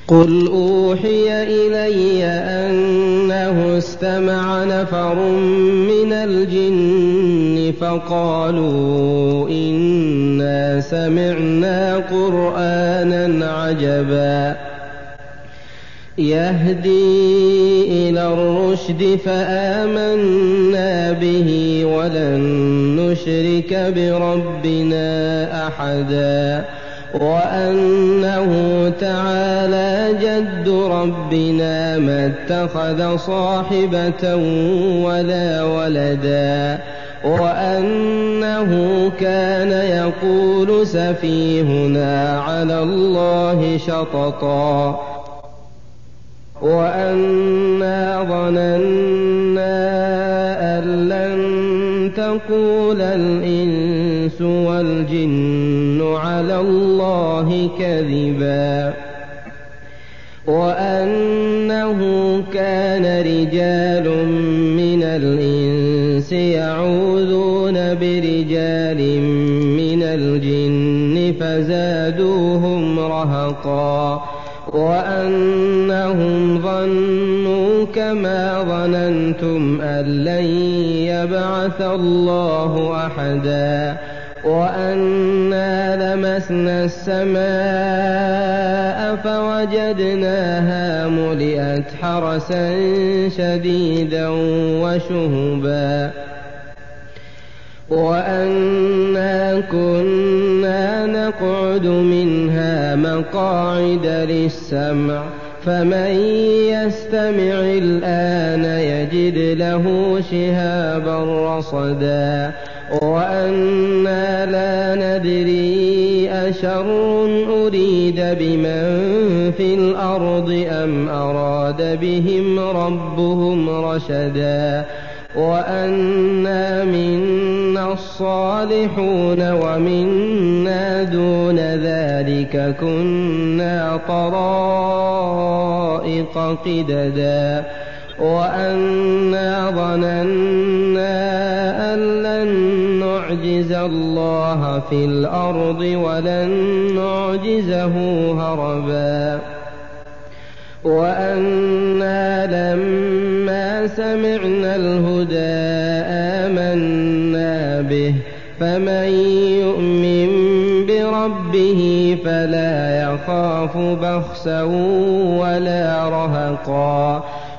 قل أوحي إلي أنه استمع نفر من الجن فقالوا إنا سمعنا قرآنا عجبا يهدي إلى الرشد فآمنا به ولن نشرك بربنا أحدا وأنه تعالى جد ربنا ما اتخذ صاحبة ولا ولدا وأنه كان يقول سفيهنا على الله شططا وأنا ظننا أن لن تقول الإنس والجن على الله كذبا وأنه كان رجال من الإنس يعوذون برجال من الجن فزادوهم رهقا وأنهم ظنوا كما ظننتم أن لن يبعث الله أحدا وأنا لمسنا السماء فوجدناها ملئت حرسا شديدا وشهبا وأنا كنا نقعد منها مقاعد للسمع فمن يستمع الآن يجد له شهابا رصدا وأنا لا ندري أشر أريد بمن في الأرض أم أراد بهم ربهم رشدا وأنا منا الصالحون ومنا دون ذلك كنا طرائق قددا وأنا ظننا أن لن نعجز الله في الأرض ولن نعجزه هربا وأنا لما سمعنا الهدى آمنا به فمن يؤمن بربه فلا يخاف بخسا ولا رهقا